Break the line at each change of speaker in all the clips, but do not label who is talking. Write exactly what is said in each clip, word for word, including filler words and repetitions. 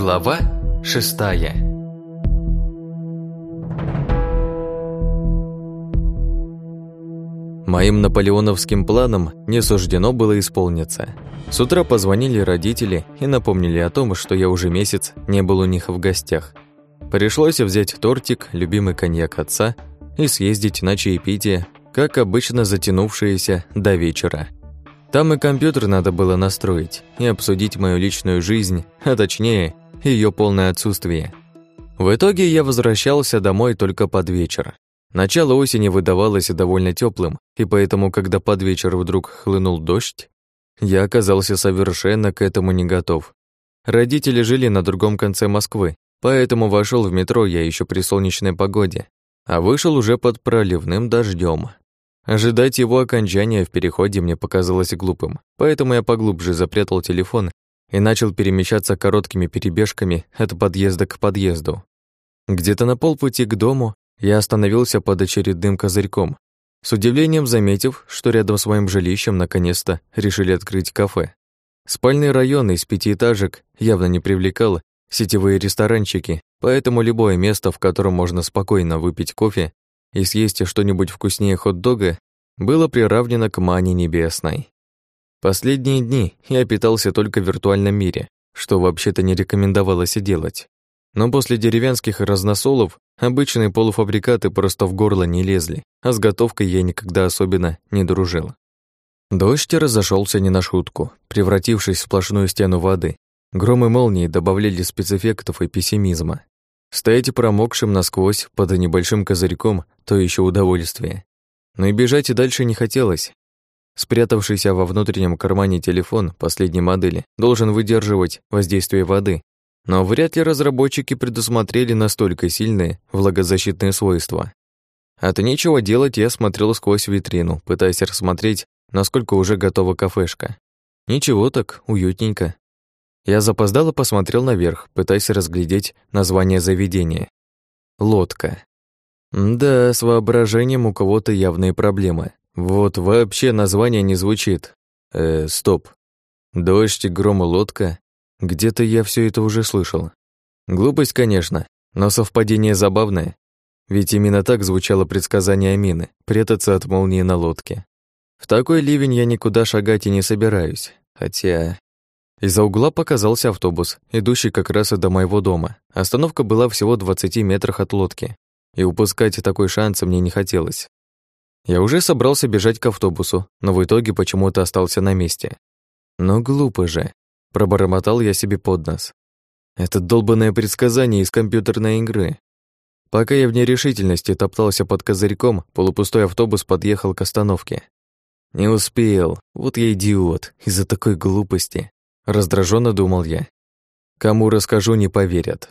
Глава шестая. Моим наполеоновским планам не суждено было исполниться. С утра позвонили родители и напомнили о том, что я уже месяц не был у них в гостях. Пришлось взять тортик, любимый коньяк отца и съездить на чаепитие, как обычно затянувшееся до вечера. Там и компьютер надо было настроить и обсудить мою личную жизнь, а точнее, ее полное отсутствие. В итоге я возвращался домой только под вечер. Начало осени выдавалось довольно теплым, и поэтому, когда под вечер вдруг хлынул дождь, я оказался совершенно к этому не готов. Родители жили на другом конце Москвы, поэтому вошел в метро я еще при солнечной погоде, а вышел уже под проливным дождем. Ожидать его окончания в переходе мне показалось глупым, поэтому я поглубже запрятал телефон и начал перемещаться короткими перебежками от подъезда к подъезду. Где-то на полпути к дому я остановился под очередным козырьком, с удивлением заметив, что рядом с моим жилищем наконец-то решили открыть кафе. Спальный район из пятиэтажек явно не привлекал сетевые ресторанчики, поэтому любое место, в котором можно спокойно выпить кофе и съесть что-нибудь вкуснее хот-дога, было приравнено к мане небесной. Последние дни я питался только в виртуальном мире, что вообще-то не рекомендовалось и делать. Но после деревенских разносолов обычные полуфабрикаты просто в горло не лезли, а с готовкой я никогда особенно не дружил. Дождь разошелся не на шутку, превратившись в сплошную стену воды. Гром и молнии добавляли спецэффектов и пессимизма. Стоять промокшим насквозь под небольшим козырьком — то еще удовольствие. Но и бежать и дальше не хотелось. Спрятавшийся во внутреннем кармане телефон последней модели должен выдерживать воздействие воды, но вряд ли разработчики предусмотрели настолько сильные влагозащитные свойства. От нечего делать я смотрел сквозь витрину, пытаясь рассмотреть, насколько уже готова кафешка. Ничего так, уютненько. Я запоздало посмотрел наверх, пытаясь разглядеть название заведения. «Лодка». Да, с воображением у кого-то явные проблемы. Вот вообще название не звучит. Э, стоп. Дождь, гром, лодка. Где-то я все это уже слышал. Глупость, конечно, но совпадение забавное. Ведь именно так звучало предсказание Амины — прятаться от молнии на лодке. В такой ливень я никуда шагать и не собираюсь. Хотя... Из-за угла показался автобус, идущий как раз до моего дома. Остановка была всего в двадцати метрах от лодки, и упускать такой шанс мне не хотелось. Я уже собрался бежать к автобусу, но в итоге почему-то остался на месте. Но глупо же, пробормотал я себе под нос. Это долбанное предсказание из компьютерной игры. Пока я в нерешительности топтался под козырьком, полупустой автобус подъехал к остановке. Не успел, вот я идиот, из-за такой глупости. Раздраженно думал я. Кому расскажу, не поверят.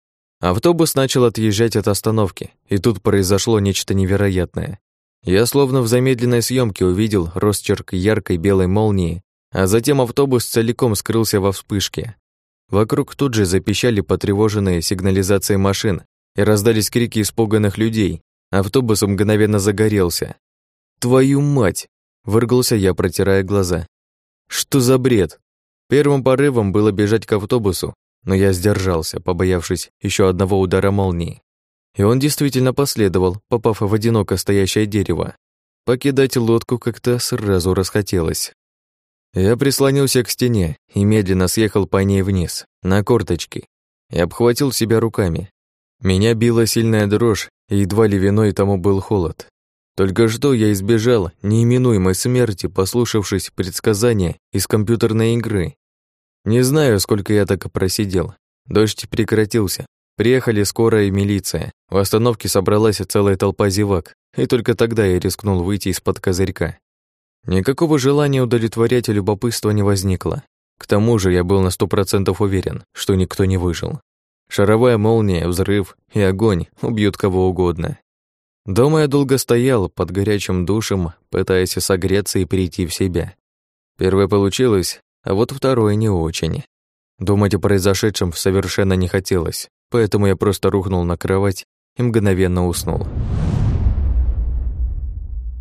Автобус начал отъезжать от остановки, и тут произошло нечто невероятное. Я словно в замедленной съемке увидел росчерк яркой белой молнии, а затем автобус целиком скрылся во вспышке. Вокруг тут же запищали потревоженные сигнализацией машин и раздались крики испуганных людей. Автобус мгновенно загорелся. «Твою мать!» — выругался я, протирая глаза. «Что за бред?» Первым порывом было бежать к автобусу, но я сдержался, побоявшись еще одного удара молнии. И он действительно последовал, попав в одиноко стоящее дерево. Покидать лодку как-то сразу расхотелось. Я прислонился к стене и медленно съехал по ней вниз, на корточки, и обхватил себя руками. Меня била сильная дрожь, и едва ли виной тому был холод. Только что я избежал неименуемой смерти, послушавшись предсказания из компьютерной игры. Не знаю, сколько я так и просидел. Дождь прекратился. Приехали скорая и милиция. В остановке собралась целая толпа зевак, и только тогда я рискнул выйти из-под козырька. Никакого желания удовлетворять любопытство не возникло. К тому же я был на сто процентов уверен, что никто не выжил. Шаровая молния, взрыв и огонь убьют кого угодно. Дома я долго стоял под горячим душем, пытаясь согреться и прийти в себя. Первое получилось, а вот второе не очень. Думать о произошедшем совершенно не хотелось, поэтому я просто рухнул на кровать и мгновенно уснул.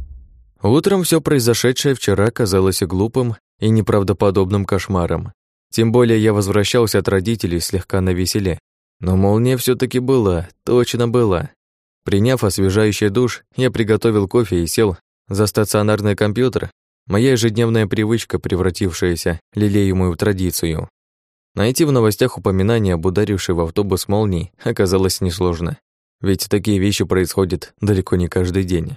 Утром все произошедшее вчера казалось глупым и неправдоподобным кошмаром. Тем более я возвращался от родителей слегка навеселе. Но молния все таки была, точно была. Приняв освежающий душ, я приготовил кофе и сел за стационарный компьютер. Моя ежедневная привычка, превратившаяся в лелеемую традицию. Найти в новостях упоминание об ударившей в автобус молнии оказалось несложно. Ведь такие вещи происходят далеко не каждый день.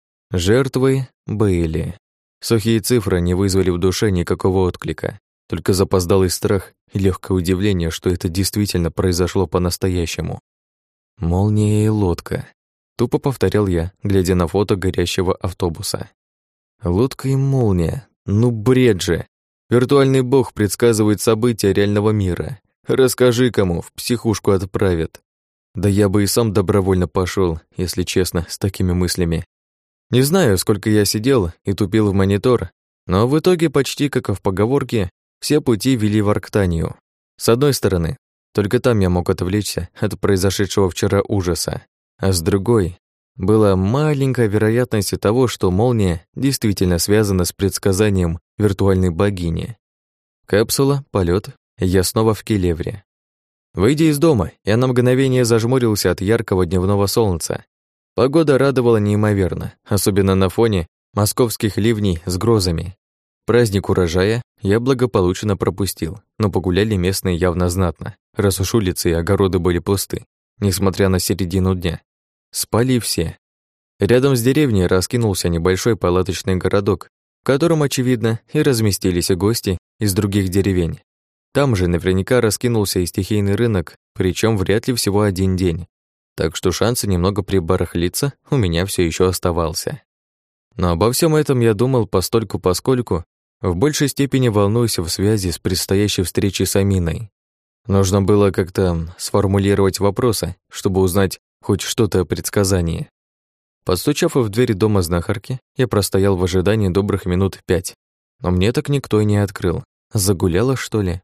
Жертвы были. Сухие цифры не вызвали в душе никакого отклика. Только запоздалый страх и легкое удивление, что это действительно произошло по-настоящему. «Молния и лодка», — тупо повторял я, глядя на фото горящего автобуса. «Лодка и молния. Ну бред же! Виртуальный бог предсказывает события реального мира. Расскажи кому, в психушку отправят. Да я бы и сам добровольно пошел, если честно, с такими мыслями. Не знаю, сколько я сидел и тупил в монитор, но в итоге почти, как в поговорке, все пути вели в Арктанию. С одной стороны, только там я мог отвлечься от произошедшего вчера ужаса, а с другой, была маленькая вероятность того, что молния действительно связана с предсказанием виртуальной богини. Капсула, полет, я снова в Келевре. Выйдя из дома, я на мгновение зажмурился от яркого дневного солнца. Погода радовала неимоверно, особенно на фоне московских ливней с грозами. Праздник урожая я благополучно пропустил, но погуляли местные явно знатно, раз уж улицы и огороды были пусты, несмотря на середину дня. Спали все. Рядом с деревней раскинулся небольшой палаточный городок, в котором, очевидно, и разместились гости из других деревень. Там же наверняка раскинулся и стихийный рынок, причем вряд ли всего один день. Так что шансы немного прибарахлиться у меня все еще оставался. Но обо всем этом я думал постольку-поскольку, в большей степени волнуюсь в связи с предстоящей встречей с Аминой. Нужно было как-то сформулировать вопросы, чтобы узнать хоть что-то о предсказании. Постучав в дверь дома знахарки, я простоял в ожидании добрых минут пять. Но мне так никто и не открыл. Загуляла, что ли?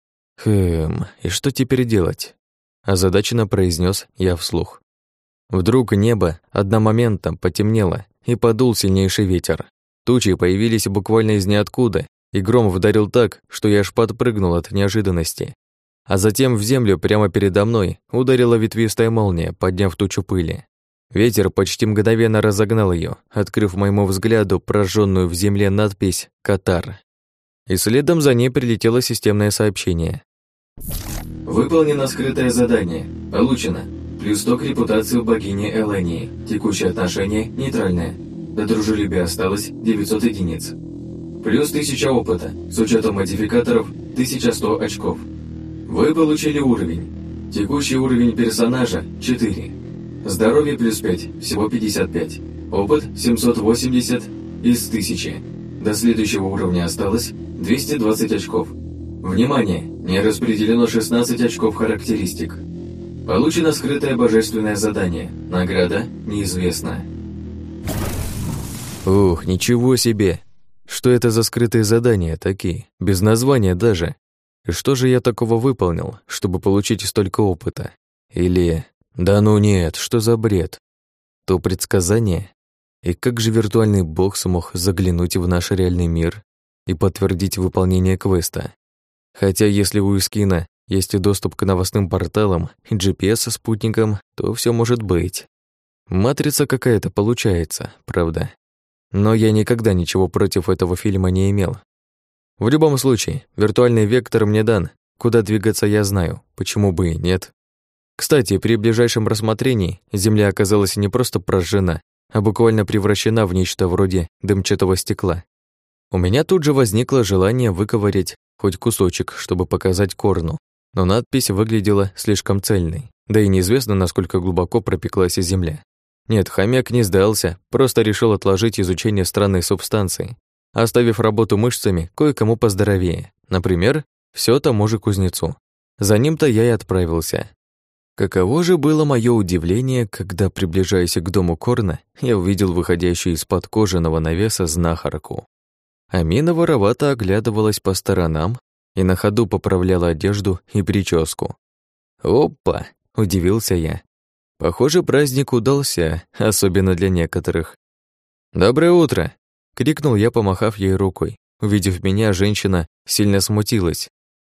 Хм, и что теперь делать? Озадаченно произнес я вслух. Вдруг небо одномоментно потемнело, и подул сильнейший ветер. Тучи появились буквально из ниоткуда, и гром вдарил так, что я аж подпрыгнул от неожиданности. А затем в землю прямо передо мной ударила ветвистая молния, подняв тучу пыли. Ветер почти мгновенно разогнал ее, открыв моему взгляду прожженную в земле надпись «Катар». И следом за ней прилетело системное сообщение.
Выполнено скрытое задание. Получено. Плюс сто к репутации у богини Элэнии. Текущее отношение нейтральное. До дружелюбия осталось девятьсот единиц. Плюс тысяча опыта. С учетом модификаторов тысяча сто очков. Вы получили уровень. Текущий уровень персонажа четыре. Здоровье плюс пять, всего пятьдесят пять. Опыт семьсот восемьдесят из тысячи. До следующего уровня осталось двести двадцать очков. Внимание! Не распределено шестнадцать очков характеристик. Получено скрытое божественное задание. Награда неизвестна.
Ух, ничего себе! Что это за скрытые задания такие? Без названия даже. И что же я такого выполнил, чтобы получить столько опыта? Или... Да ну нет, что за бред? То предсказание? И как же виртуальный бог смог заглянуть в наш реальный мир и подтвердить выполнение квеста? Хотя если у Искина есть и доступ к новостным порталам и джи пи эс со спутником, то все может быть. Матрица какая-то получается, правда. Но я никогда ничего против этого фильма не имел. В любом случае, виртуальный вектор мне дан, куда двигаться я знаю, почему бы и нет. Кстати, при ближайшем рассмотрении Земля оказалась не просто прожжена, а буквально превращена в нечто вроде дымчатого стекла. У меня тут же возникло желание выковырять хоть кусочек, чтобы показать Корну, но надпись выглядела слишком цельной, да и неизвестно, насколько глубоко пропеклась Земля. Нет, хомяк не сдался, просто решил отложить изучение странной субстанции, оставив работу мышцами кое-кому поздоровее, например, всё тому же кузнецу. За ним-то я и отправился. Каково же было моё удивление, когда, приближаясь к дому Корна, я увидел выходящую из-под кожаного навеса знахарку. Амина воровато оглядывалась по сторонам и на ходу поправляла одежду и прическу. «Опа!» — удивился я. Похоже, праздник удался, особенно для некоторых. «Доброе утро!» — крикнул я, помахав ей рукой. Увидев меня, женщина сильно смутилась,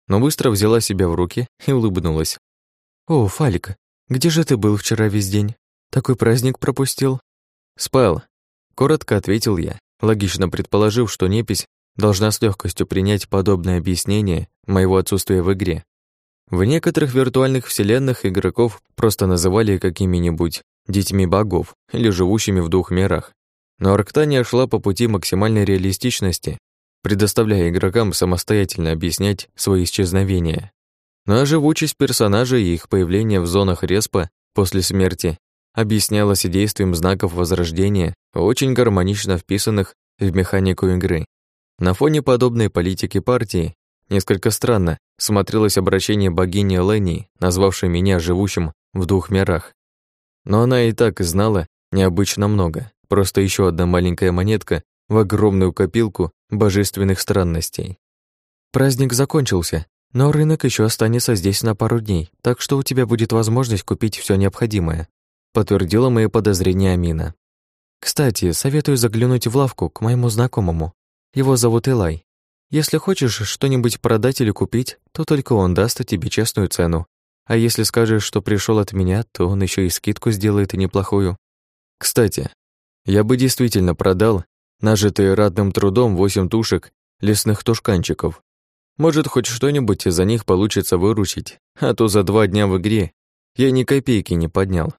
но быстро взяла себя в руки и улыбнулась. «О, Фалик, где же ты был вчера весь день? Такой праздник пропустил?» «Спал», — коротко ответил я, логично предположив, что непись должна с легкостью принять подобное объяснение моего отсутствия в игре. В некоторых виртуальных вселенных игроков просто называли какими-нибудь детьми богов или живущими в двух мирах. Но Арктания шла по пути максимальной реалистичности, предоставляя игрокам самостоятельно объяснять свои исчезновения. Ну а живучесть персонажей и их появление в зонах респа после смерти объяснялось действием знаков возрождения, очень гармонично вписанных в механику игры. На фоне подобной политики партии несколько странно смотрелось обращение богини Элении, назвавшей меня живущим в двух мирах. Но она и так знала необычно много, просто еще одна маленькая монетка в огромную копилку божественных странностей. Праздник закончился, но рынок еще останется здесь на пару дней, так что у тебя будет возможность купить все необходимое, подтвердила мои подозрения Амина. Кстати, советую заглянуть в лавку к моему знакомому. Его зовут Элай. Если хочешь что-нибудь продать или купить, то только он даст тебе честную цену. А если скажешь, что пришел от меня, то он еще и скидку сделает и неплохую. Кстати, я бы действительно продал нажитые ратным трудом восемь тушек лесных тушканчиков. Может, хоть что-нибудь из-за них получится выручить, а то за два дня в игре я ни копейки не поднял.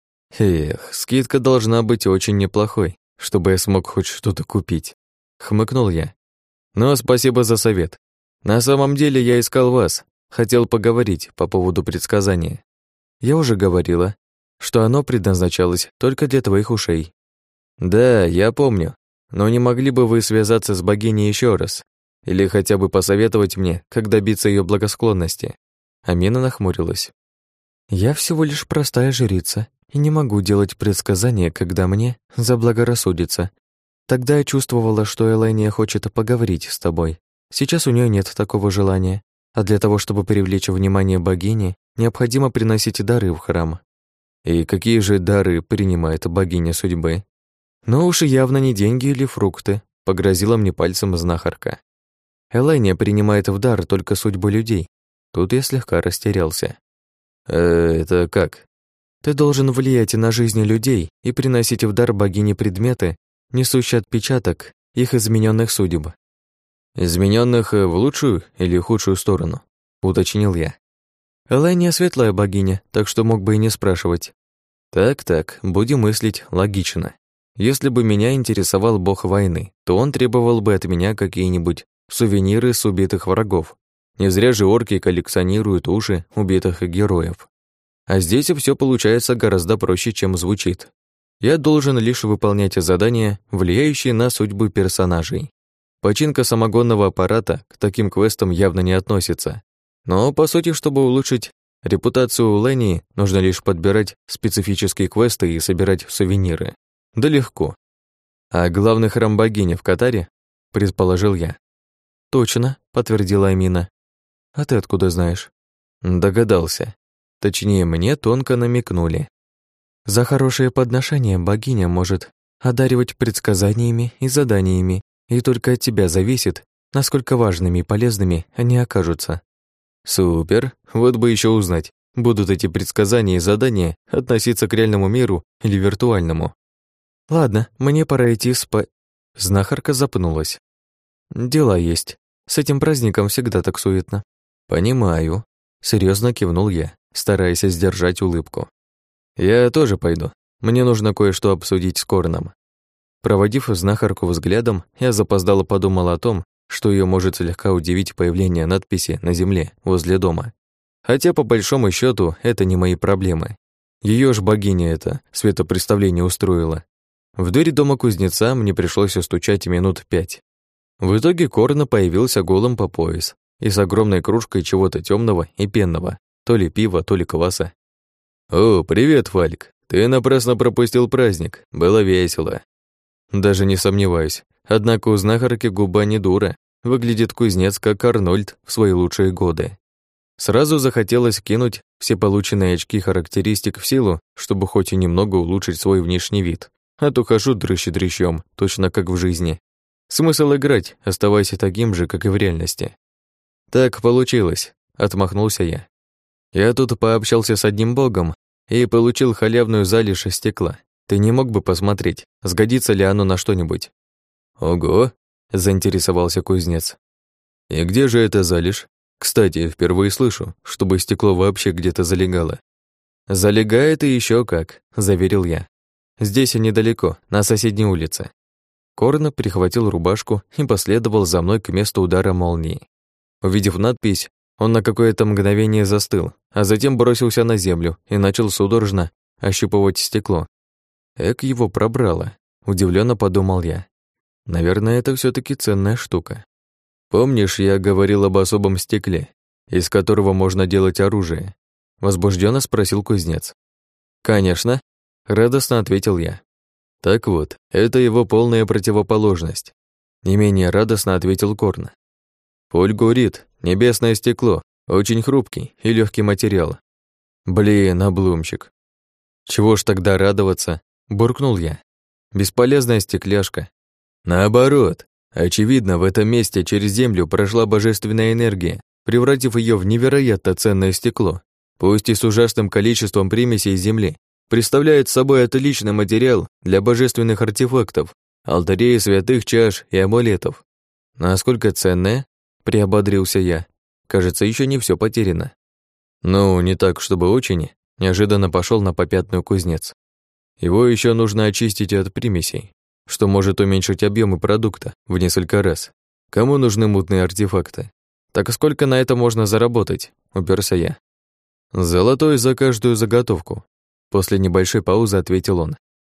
Эх, скидка должна быть очень неплохой, чтобы я смог хоть что-то купить. Хмыкнул я. Но спасибо за совет. На самом деле я искал вас, хотел поговорить по поводу предсказания. Я уже говорила, что оно предназначалось только для твоих ушей. Да, я помню, но не могли бы вы связаться с богиней еще раз? Или хотя бы посоветовать мне, как добиться ее благосклонности? Амина нахмурилась. Я всего лишь простая жрица и не могу делать предсказания, когда мне заблагорассудится. Тогда я чувствовала, что Эления хочет поговорить с тобой. Сейчас у нее нет такого желания, а для того, чтобы привлечь внимание богини, необходимо приносить дары в храм. И какие же дары принимает богиня судьбы? Ну уж явно не деньги или фрукты, погрозила мне пальцем знахарка. Эления принимает в дар только судьбу людей. Тут я слегка растерялся. Э, это как? Ты должен влиять на жизни людей и приносить в дар богине предметы, несущие отпечаток их измененных судеб. Измененных в лучшую или худшую сторону, уточнил я. Эления светлая богиня, так что мог бы и не спрашивать. Так-так, будем мыслить логично. Если бы меня интересовал бог войны, то он требовал бы от меня какие-нибудь сувениры с убитых врагов. Не зря же орки коллекционируют уши убитых героев. А здесь все получается гораздо проще, чем звучит. Я должен лишь выполнять задания, влияющие на судьбы персонажей. Починка самогонного аппарата к таким квестам явно не относится. Но, по сути, чтобы улучшить репутацию Лении, нужно лишь подбирать специфические квесты и собирать сувениры. Да легко. А главный храм богини в Катаре? Предположил я. Точно, подтвердила Амина. А ты откуда знаешь? Догадался. Точнее, мне тонко намекнули. За хорошее подношение богиня может одаривать предсказаниями и заданиями, и только от тебя зависит, насколько важными и полезными они окажутся. Супер, вот бы еще узнать, будут эти предсказания и задания относиться к реальному миру или виртуальному. Ладно, мне пора идти спать. Знахарка запнулась. Дела есть. С этим праздником всегда так суетно. Понимаю. Серьезно кивнул я, стараясь сдержать улыбку. Я тоже пойду. Мне нужно кое-что обсудить с Корном. Проводив знахарку взглядом, я запоздало подумал о том, что ее может слегка удивить появление надписи на земле возле дома. Хотя, по большому счету, это не мои проблемы. Ее ж богиня это светопреставление устроила. В дверь дома кузнеца мне пришлось устучать минут пять. В итоге Корна появился голым по пояс и с огромной кружкой чего-то темного и пенного, то ли пива, то ли кваса. «О, привет, Фалик. Ты напрасно пропустил праздник. Было весело». Даже не сомневаюсь. Однако у знахарки губа не дура. Выглядит кузнец как Арнольд в свои лучшие годы. Сразу захотелось кинуть все полученные очки характеристик в силу, чтобы хоть и немного улучшить свой внешний вид. А то хожу дрыщ-дрыщом, точно как в жизни. Смысл играть, оставайся таким же, как и в реальности. «Так получилось», — отмахнулся я. «Я тут пообщался с одним богом и получил халявную залежь стекла. Ты не мог бы посмотреть, сгодится ли оно на что-нибудь?» «Ого», — заинтересовался кузнец. «И где же это залежь? Кстати, впервые слышу, чтобы стекло вообще где-то залегало». «Залегает и еще как», — заверил я. «Здесь и недалеко, на соседней улице». Корн прихватил рубашку и последовал за мной к месту удара молнии. Увидев надпись, он на какое-то мгновение застыл, а затем бросился на землю и начал судорожно ощупывать стекло. Эк, его пробрало, удивленно подумал я. Наверное, это все таки ценная штука. Помнишь, я говорил об особом стекле, из которого можно делать оружие? Возбужденно спросил кузнец. Конечно, радостно ответил я. Так вот, это его полная противоположность. Не менее радостно ответил Корн. Фульгурит, небесное стекло, очень хрупкий и легкий материал. Блин, обломчик. Чего ж тогда радоваться? Буркнул я. Бесполезная стекляшка. Наоборот, очевидно, в этом месте через землю прошла божественная энергия, превратив ее в невероятно ценное стекло, пусть и с ужасным количеством примесей земли, представляет собой отличный материал для божественных артефактов, алтарей, святых чаш и амулетов. Насколько ценное? Приободрился я. Кажется, еще не все потеряно. Ну, не так, чтобы очень, неожиданно пошел на попятную кузнец. Его еще нужно очистить от примесей, что может уменьшить объемы продукта в несколько раз. Кому нужны мутные артефакты? Так сколько на это можно заработать? Уперся я. Золотой за каждую заготовку. После небольшой паузы ответил он.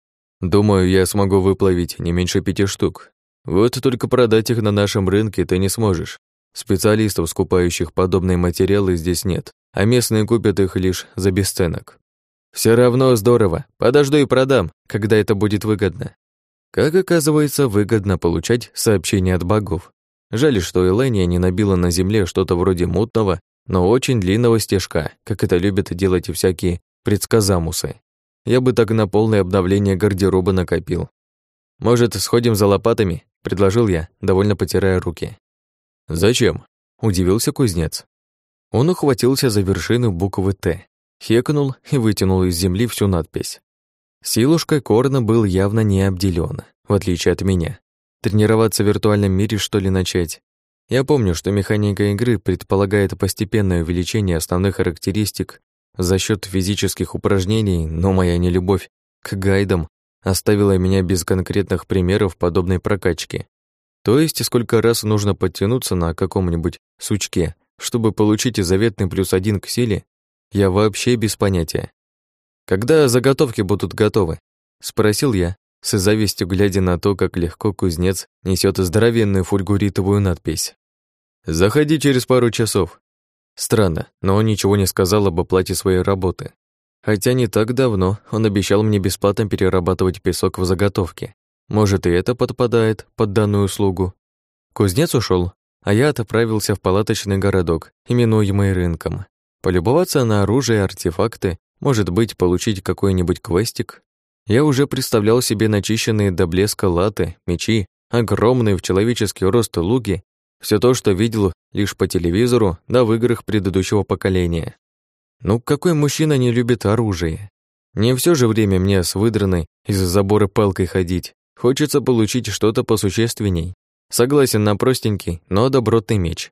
Думаю, я смогу выплавить не меньше пяти штук. Вот только продать их на нашем рынке ты не сможешь. Специалистов, скупающих подобные материалы, здесь нет, а местные купят их лишь за бесценок. Все равно здорово, подожду и продам, когда это будет выгодно. Как оказывается, выгодно получать сообщения от богов. Жаль, что Эления не набила на земле что-то вроде мутного, но очень длинного стежка, как это любят делать и всякие предсказамусы. Я бы так на полное обновление гардероба накопил. «Может, сходим за лопатами?» — предложил я, довольно потирая руки. «Зачем?» — удивился кузнец. Он ухватился за вершину буквы «Т», хекнул и вытянул из земли всю надпись. Силушкой Корна был явно не обделён, в отличие от меня. Тренироваться в виртуальном мире, что ли, начать? Я помню, что механика игры предполагает постепенное увеличение основных характеристик за счет физических упражнений, но моя нелюбовь к гайдам оставила меня без конкретных примеров подобной прокачки. То есть, сколько раз нужно подтянуться на каком-нибудь сучке, чтобы получить заветный плюс один к силе, я вообще без понятия. «Когда заготовки будут готовы?» — спросил я, с завистью глядя на то, как легко кузнец несет здоровенную фульгуритовую надпись. «Заходи через пару часов». Странно, но он ничего не сказал об оплате своей работы. Хотя не так давно он обещал мне бесплатно перерабатывать песок в заготовке. Может, и это подпадает под данную услугу. Кузнец ушел, а я отправился в палаточный городок, именуемый рынком. Полюбоваться на оружие и артефакты, может быть, получить какой-нибудь квестик. Я уже представлял себе начищенные до блеска латы, мечи, огромные в человеческий рост луки, все то, что видел лишь по телевизору, да в играх предыдущего поколения. Ну, какой мужчина не любит оружие? Не все же время мне с выдранной из забора палкой ходить. Хочется получить что-то посущественней. Согласен на простенький, но добротный меч.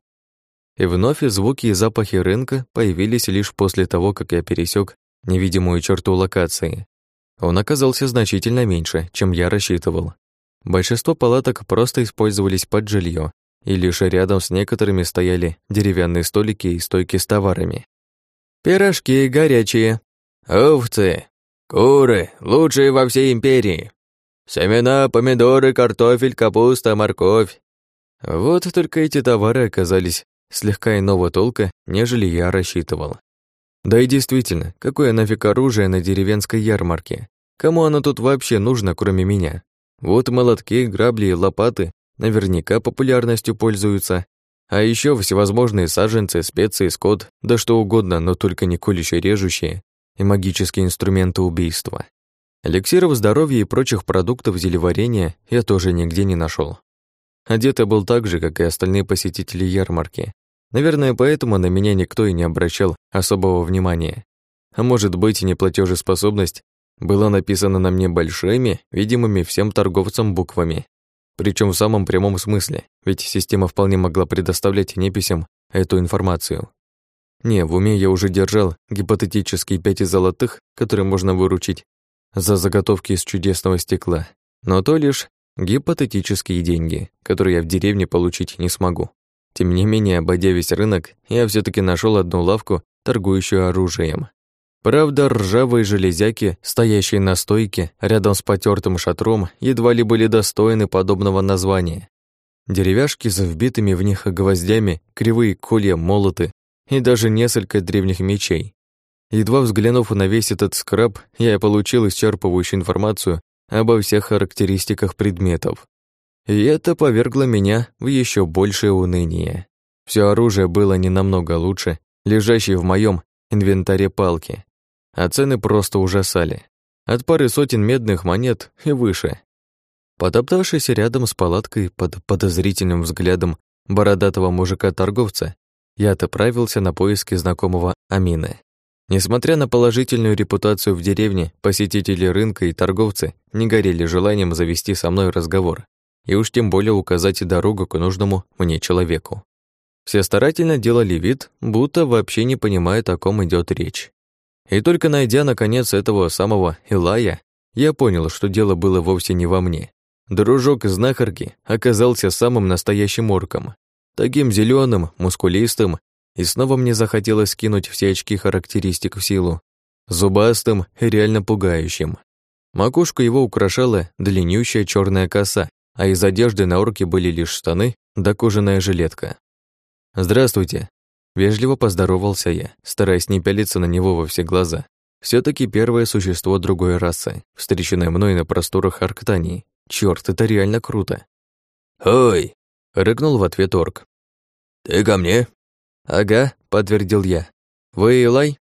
И вновь звуки и запахи рынка появились лишь после того, как я пересек невидимую черту локации. Он оказался значительно меньше, чем я рассчитывал. Большинство палаток просто использовались под жилье, и лишь рядом с некоторыми стояли деревянные столики и стойки с товарами. «Пирожки горячие, овцы, куры, лучшие во всей империи. Семена, помидоры, картофель, капуста, морковь». Вот только эти товары оказались слегка иного толка, нежели я рассчитывал. Да и действительно, какое нафиг оружие на деревенской ярмарке? Кому оно тут вообще нужно, кроме меня? Вот молотки, грабли и лопаты наверняка популярностью пользуются. А еще всевозможные саженцы, специи, скот, да что угодно, но только не колюще-режущие и магические инструменты убийства. Эликсиров здоровья и прочих продуктов зелеварения я тоже нигде не нашел. Одет я был так же, как и остальные посетители ярмарки. Наверное, поэтому на меня никто и не обращал особого внимания. А может быть, неплатежеспособность была написана на мне большими, видимыми всем торговцам буквами. Причем в самом прямом смысле, ведь система вполне могла предоставлять неписям эту информацию. Не, в уме я уже держал гипотетические пять золотых, которые можно выручить за заготовки из чудесного стекла, но то лишь гипотетические деньги, которые я в деревне получить не смогу. Тем не менее, обойдя весь рынок, я все таки нашел одну лавку, торгующую оружием. Правда, ржавые железяки, стоящие на стойке рядом с потертым шатром, едва ли были достойны подобного названия. Деревяшки с вбитыми в них гвоздями, кривые колья, молоты и даже несколько древних мечей. Едва взглянув на весь этот скраб, я получил исчерпывающую информацию обо всех характеристиках предметов. И это повергло меня в еще большее уныние. Все оружие было не намного лучше лежащей в моем инвентаре палки, а цены просто ужасали. От пары сотен медных монет и выше. Потоптавшись рядом с палаткой под подозрительным взглядом бородатого мужика-торговца, я отправился на поиски знакомого Амины. Несмотря на положительную репутацию в деревне, посетители рынка и торговцы не горели желанием завести со мной разговор и уж тем более указать дорогу к нужному мне человеку. Все старательно делали вид, будто вообще не понимают, о ком идет речь. И только найдя, наконец, этого самого Илая, я понял, что дело было вовсе не во мне. Дружок знахарки оказался самым настоящим орком, таким зеленым, мускулистым, и снова мне захотелось скинуть все очки характеристик в силу, зубастым и реально пугающим. Макушку его украшала длиннющая черная коса, а из одежды на орке были лишь штаны да кожаная жилетка. «Здравствуйте», — вежливо поздоровался я, стараясь не пялиться на него во все глаза. все таки первое существо другой расы, встреченное мной на просторах Арктании. Чёрт, это реально круто.
«Ой!»
— рыкнул в ответ орк.
«Ты ко мне?»
«Ага», — подтвердил я. «Вы Илай?»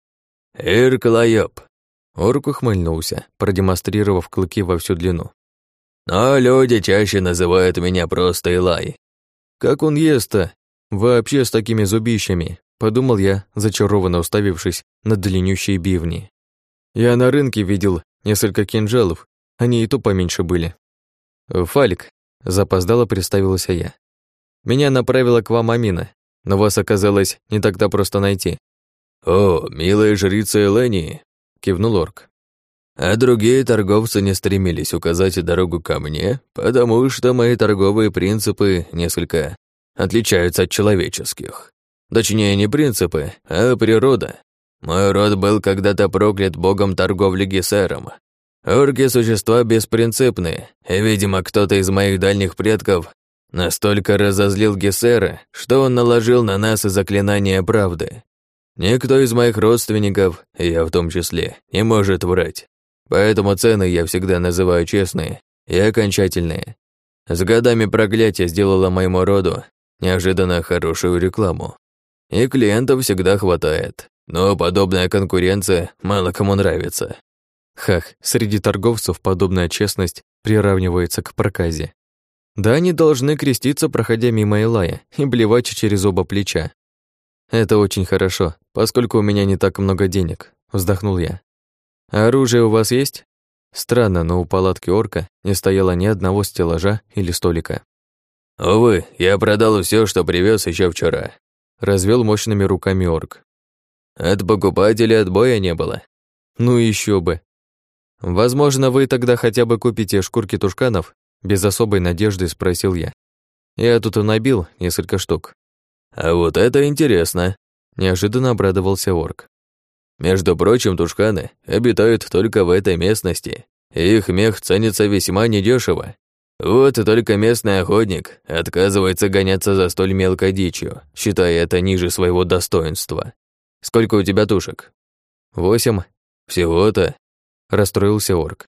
«Ирк-лаёб».
Орк ухмыльнулся, продемонстрировав клыки во всю длину.
«Но люди чаще называют меня просто Илай».
«Как он ест-то? Вообще с такими зубищами?» — подумал я, зачарованно уставившись на длиннющие бивни. Я на рынке видел несколько кинжалов, они и то поменьше были. «Фалик», — запоздало представился я. «Меня направила к вам Амина, но вас оказалось не так-то просто найти».
«О, милая жрица Элении», — кивнул орк. «А другие торговцы не стремились указать дорогу ко мне, потому что мои торговые принципы несколько отличаются от человеческих. Точнее, не принципы, а природа. Мой род был когда-то проклят богом торговли Гессером. Орки — существа беспринципные, и, видимо, кто-то из моих дальних предков настолько разозлил Гессера, что он наложил на нас заклинание правды. Никто из моих родственников, я в том числе, не может врать. Поэтому цены я всегда называю честные и окончательные. С годами проклятие сделало моему роду неожиданно хорошую рекламу. И клиентов всегда хватает, но подобная конкуренция мало кому нравится».
Хах, среди торговцев подобная честность приравнивается к проказе. Да они должны креститься, проходя мимо Илая, и блевать через оба плеча. «Это очень хорошо, поскольку у меня не так много денег», — вздохнул я. «А оружие у вас есть?» Странно, но у палатки орка не стояло ни одного стеллажа или столика.
«Увы, я продал все, что привез еще вчера»,
— развел мощными руками орк.
«От покупателя отбоя не было».
«Ну еще бы. Возможно, вы тогда хотя бы купите шкурки тушканов?» Без особой надежды спросил я. Я тут и набил несколько штук.
«А вот это интересно»,
— неожиданно обрадовался орк.
«Между прочим, тушканы обитают только в этой местности, и их мех ценится весьма недешево. Вот и только местный охотник отказывается гоняться за столь мелкой дичью, считая это ниже своего достоинства. Сколько у тебя тушек?»
«Восемь».
«Всего-то?» —
расстроился орк.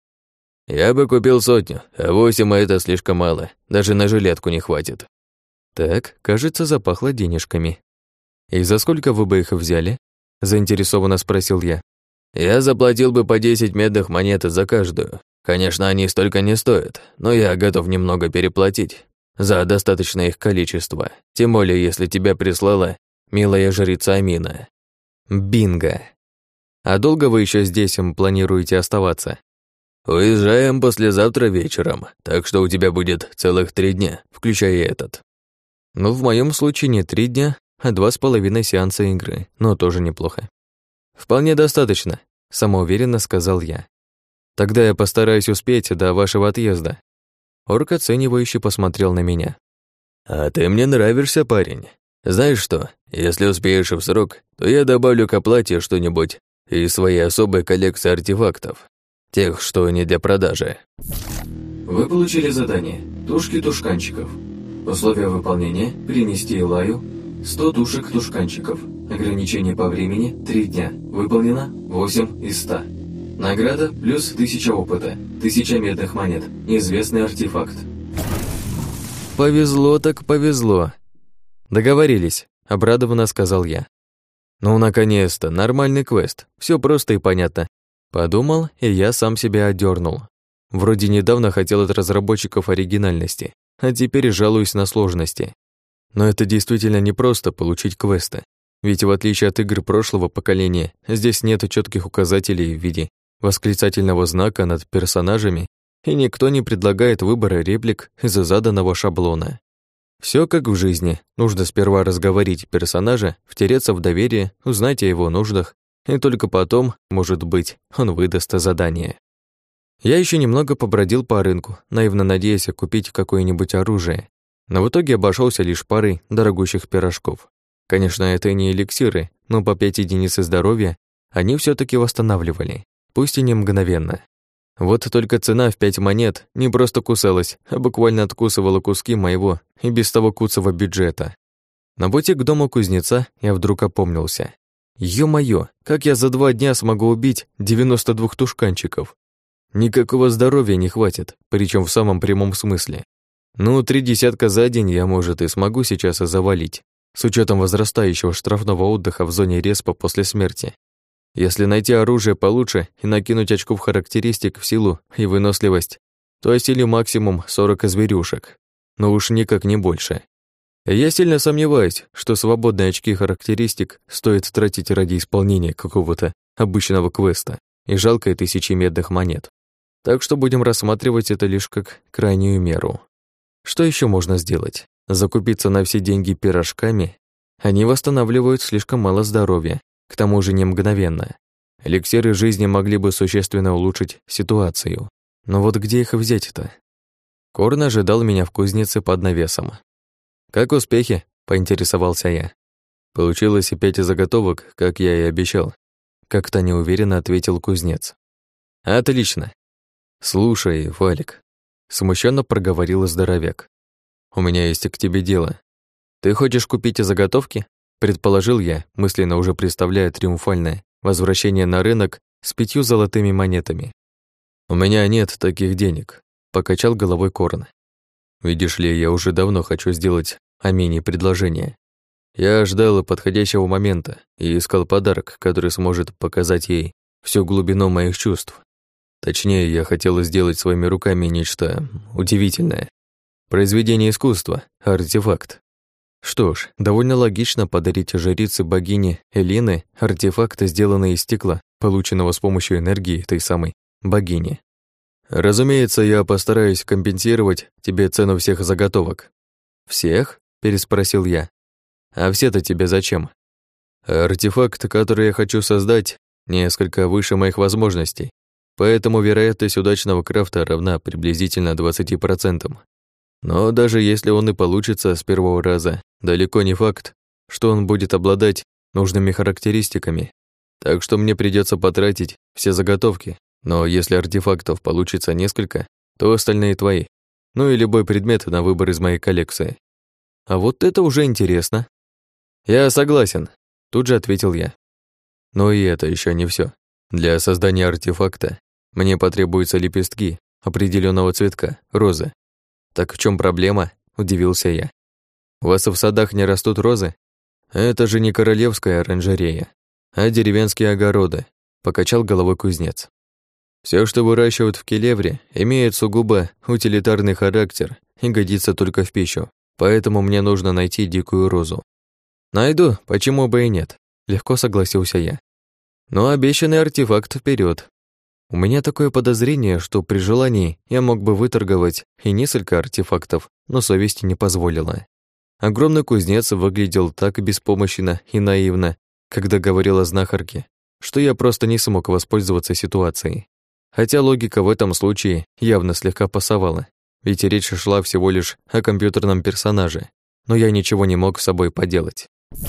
«Я бы купил сотню, а восемь — это слишком мало, даже на жилетку не хватит».
Так, кажется, запахло денежками. «И за сколько вы бы их взяли?» — заинтересованно спросил я.
«Я заплатил бы по десять медных монет за каждую. Конечно, они столько не стоят, но я готов немного переплатить за достаточное их количество, тем более если тебя прислала
милая жрица Амина. Бинго. А долго вы еще здесь им планируете оставаться?
Уезжаем послезавтра вечером, так что у тебя будет целых три дня, включая этот.
Ну, в моем случае не три дня, а два с половиной сеанса игры, но тоже неплохо. Вполне достаточно, самоуверенно сказал я. Тогда я постараюсь успеть до вашего отъезда. Орк оценивающе посмотрел на меня.
А ты мне нравишься, парень. Знаешь что, если успеешь в срок, то я добавлю к оплате что-нибудь из своей особой коллекции артефактов. Тех, что не для продажи.
Вы получили задание «Тушки тушканчиков». Условия выполнения – принести Илаю сто тушек тушканчиков. Ограничение по времени – три дня. Выполнено восемь из ста. Награда плюс тысяча опыта, тысяча медных монет. Известный артефакт.
Повезло так повезло. Договорились, обрадованно сказал я. Ну, наконец-то, нормальный квест. Все просто и понятно. Подумал, и я сам себя одернул. Вроде недавно хотел от разработчиков оригинальности, а теперь жалуюсь на сложности. Но это действительно не просто получить квесты. Ведь в отличие от игр прошлого поколения, здесь нет четких указателей в виде восклицательного знака над персонажами, и никто не предлагает выбора реплик из-за заданного шаблона. Все как в жизни. Нужно сперва разговорить персонажа, втереться в доверие, узнать о его нуждах, и только потом, может быть, он выдаст задание. Я еще немного побродил по рынку, наивно надеясь купить какое-нибудь оружие, но в итоге обошелся лишь парой дорогущих пирожков. Конечно, это не эликсиры, но по пять единиц здоровья они все таки восстанавливали, пусть и не мгновенно. Вот только цена в пять монет не просто кусалась, а буквально откусывала куски моего и без того куцого бюджета. На пути к дому кузнеца я вдруг опомнился. Ё-моё, как я за два дня смогу убить девяносто двух тушканчиков? Никакого здоровья не хватит, причем в самом прямом смысле. Ну, три десятка за день я, может, и смогу сейчас и завалить, с учетом возрастающего штрафного отдыха в зоне респа после смерти. Если найти оружие получше и накинуть очков характеристик в силу и выносливость, то осилю максимум сорок зверюшек, но уж никак не больше. Я сильно сомневаюсь, что свободные очки характеристик стоит тратить ради исполнения какого-то обычного квеста и жалкой тысячи медных монет. Так что будем рассматривать это лишь как крайнюю меру. Что еще можно сделать? Закупиться на все деньги пирожками? Они восстанавливают слишком мало здоровья, к тому же не мгновенно. Эликсиры жизни могли бы существенно улучшить ситуацию. Но вот где их взять-то? Корн ожидал меня в кузнице под навесом. «Как успехи?» — поинтересовался я. «Получилось и пять заготовок, как я и обещал», — как-то неуверенно ответил кузнец. «Отлично. Слушай, Валик», — смущенно проговорил здоровяк. «У меня есть к тебе дело. Ты хочешь купить заготовки?» — предположил я, мысленно уже представляя триумфальное возвращение на рынок с пятью золотыми монетами. «У меня нет таких денег», — покачал головой Корн. «Видишь ли, я уже давно хочу сделать Амине предложение. Я ждал подходящего момента и искал подарок, который сможет показать ей всю глубину моих чувств. Точнее, я хотел сделать своими руками нечто удивительное. Произведение искусства, артефакт. Что ж, довольно логично подарить жрице богини Элины артефакт, сделанный из стекла, полученного с помощью энергии той самой богини. Разумеется, я постараюсь компенсировать тебе цену всех заготовок». «Всех?» — переспросил я. «А все-то тебе зачем?» «Артефакт, который я хочу создать, несколько выше моих возможностей, поэтому вероятность удачного крафта равна приблизительно двадцати процентам. Но даже если он и получится с первого раза, далеко не факт, что он будет обладать нужными характеристиками, так что мне придется потратить все заготовки. Но если артефактов получится несколько, то остальные твои. Ну и любой предмет на выбор из моей коллекции». «А вот это уже интересно». «Я согласен», — тут же ответил я. Но и это еще не все. Для создания артефакта мне потребуются лепестки определенного цветка, розы. «Так в чем проблема?» — удивился я. «У вас в садах не растут розы?» «Это же не королевская оранжерея, а деревенские огороды», — покачал головой кузнец. Все, что выращивают в Келевре, имеет сугубо утилитарный характер и годится только в пищу, поэтому мне нужно найти дикую розу. Найду, почему бы и нет, легко согласился я. Но обещанный артефакт вперед. У меня такое подозрение, что при желании я мог бы выторговать и несколько артефактов, но совесть не позволила. Огромный кузнец выглядел так беспомощно и наивно, когда говорил о знахарке, что я просто не смог воспользоваться ситуацией. Хотя логика в этом случае явно слегка пасовала, ведь речь шла всего лишь о компьютерном персонаже, но я ничего не мог с собой поделать.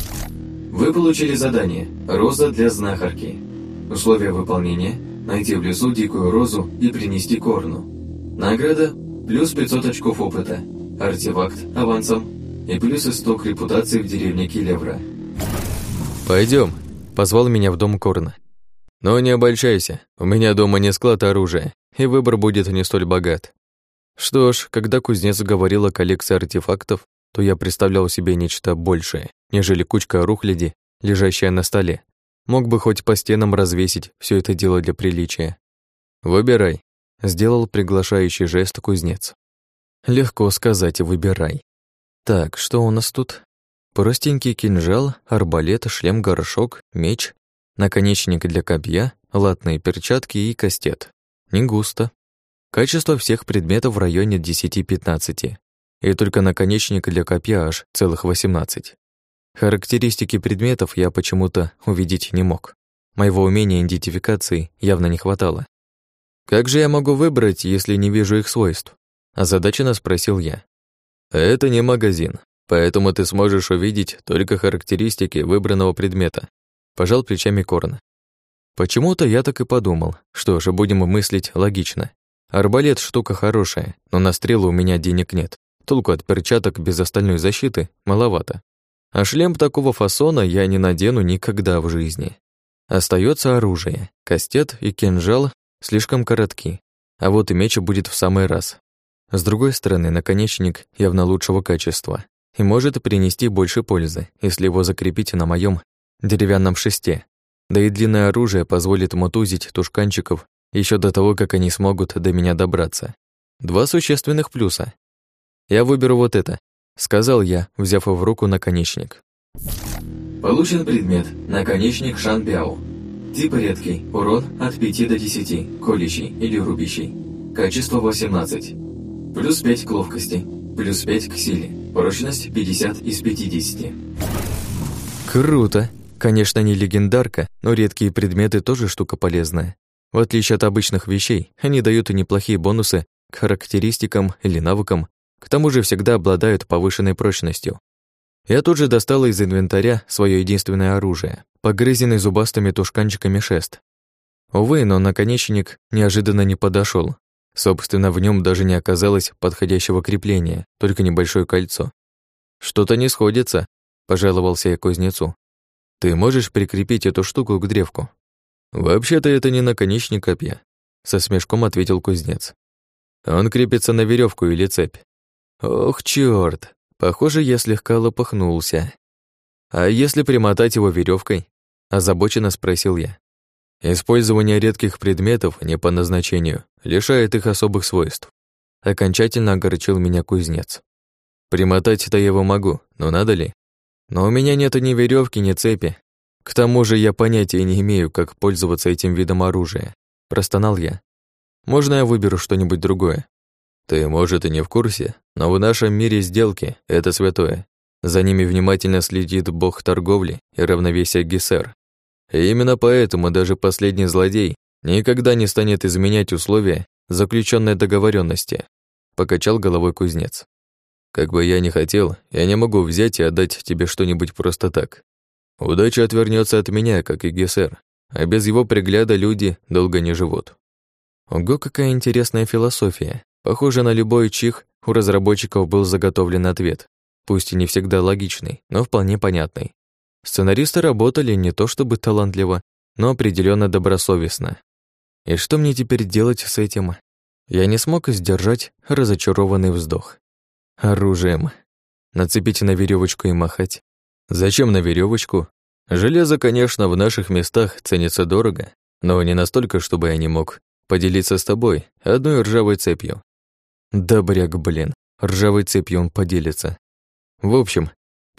Вы получили задание «Роза для знахарки». Условия выполнения – найти в лесу дикую розу и принести к Орну. Награда – плюс пятьсот очков опыта, артефакт – авансом и плюс сто к репутации в деревне Келевра.
Пойдем, позвал меня в дом Корна. Но не обольщайся, у меня дома не склад оружия, и выбор будет не столь богат. Что ж, когда кузнец говорил о коллекции артефактов, то я представлял себе нечто большее, нежели кучка рухляди, лежащая на столе. Мог бы хоть по стенам развесить все это дело для приличия. «Выбирай», — сделал приглашающий жест кузнец. Легко сказать «выбирай». Так, что у нас тут? Простенький кинжал, арбалет, шлем-горшок, меч, наконечник для копья, латные перчатки и кастет. Не густо. Качество всех предметов в районе десять-пятнадцать. И только наконечник для копья аж целых восемнадцать. Характеристики предметов я почему-то увидеть не мог. Моего умения идентификации явно не хватало. «Как же я могу выбрать, если не вижу их свойств?» озадаченно спросил я. «Это не магазин, поэтому ты сможешь увидеть только характеристики выбранного предмета», пожал плечами Корн. Почему-то я так и подумал. Что же, будем мыслить логично. Арбалет штука хорошая, но на стрелы у меня денег нет. Толку от перчаток без остальной защиты маловато. А шлем такого фасона я не надену никогда в жизни. Остается оружие. Кастет и кинжал слишком коротки, а вот и меч будет в самый раз. С другой стороны, наконечник явно лучшего качества и может принести больше пользы, если его закрепить на моем деревянном шесте. Да и длинное оружие позволит мотузить тушканчиков еще до того, как они смогут до меня добраться. Два существенных плюса. Я выберу вот это, сказал я, взяв в руку наконечник.
Получен предмет наконечник Шанбяо. Тип редкий, урон от пяти до десяти, колющий или рубящий. Качество восемнадцать. Плюс пять к ловкости, плюс пять к силе. Прочность пятьдесят из пятидесяти.
Круто. Конечно, не легендарка, но редкие предметы тоже штука полезная. В отличие от обычных вещей, они дают и неплохие бонусы к характеристикам или навыкам, к тому же всегда обладают повышенной прочностью. Я тут же достала из инвентаря свое единственное оружие, погрызенный зубастыми тушканчиками шест. Увы, но наконечник неожиданно не подошел. Собственно, в нем даже не оказалось подходящего крепления, только небольшое кольцо. «Что-то не сходится», — пожаловался я кузнецу. «Ты можешь прикрепить эту штуку к древку?» «Вообще-то это не наконечник копья», — со смешком ответил кузнец. «Он крепится на веревку или цепь». «Ох, чёрт, похоже, я слегка лопахнулся». «А если примотать его веревкой? озабоченно спросил я. «Использование редких предметов не по назначению лишает их особых свойств». Окончательно огорчил меня кузнец. «Примотать-то я его могу, но надо ли? Но у меня нет ни веревки, ни цепи. К тому же я понятия не имею, как пользоваться этим видом оружия», простонал я. «Можно я выберу что-нибудь другое?» «Ты, может, и не в курсе, но в нашем мире сделки — это святое. За ними внимательно следит бог торговли и равновесия Гессер. И именно поэтому даже последний злодей никогда не станет изменять условия заключенной договоренности», покачал головой кузнец. «Как бы я ни хотел, я не могу взять и отдать тебе что-нибудь просто так. Удача отвернется от меня, как и Гессер, а без его пригляда люди долго не живут». Ого, какая интересная философия. Похоже, на любой чих у разработчиков был заготовлен ответ, пусть и не всегда логичный, но вполне понятный. Сценаристы работали не то чтобы талантливо, но определенно добросовестно. И что мне теперь делать с этим? Я не смог сдержать разочарованный вздох. Оружием. Нацепить на веревочку и махать. Зачем на веревочку? Железо, конечно, в наших местах ценится дорого, но не настолько, чтобы я не мог поделиться с тобой одной ржавой цепью. Добряк, блин, ржавой цепью он поделится. В общем,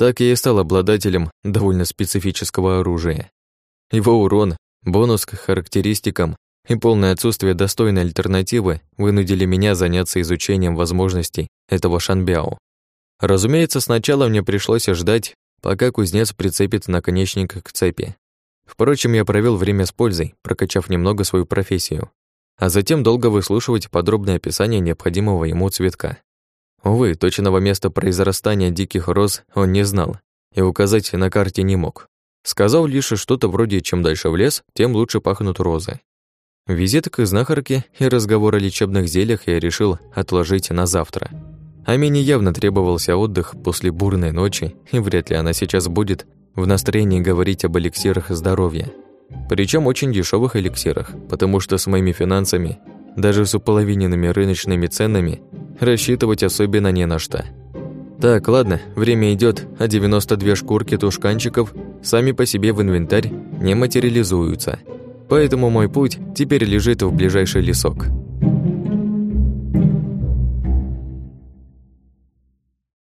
Так я и стал обладателем довольно специфического оружия. Его урон, бонус к характеристикам и полное отсутствие достойной альтернативы вынудили меня заняться изучением возможностей этого шанбяо. Разумеется, сначала мне пришлось ждать, пока кузнец прицепит наконечник к цепи. Впрочем, я провел время с пользой, прокачав немного свою профессию, а затем долго выслушивать подробное описание необходимого ему цветка. Увы, точного места произрастания диких роз он не знал и указать на карте не мог. Сказал лишь что-то вроде «чем дальше в лес, тем лучше пахнут розы». Визит к знахарке и разговор о лечебных зельях я решил отложить на завтра. Амине явно требовался отдых после бурной ночи, и вряд ли она сейчас будет в настроении говорить об эликсирах здоровья. Причем очень дешевых эликсирах, потому что с моими финансами, даже с уполовиненными рыночными ценами, рассчитывать особенно не на что. Так, ладно, время идет, а девяносто две шкурки тушканчиков сами по себе в инвентарь не материализуются. Поэтому мой путь теперь лежит в ближайший лесок.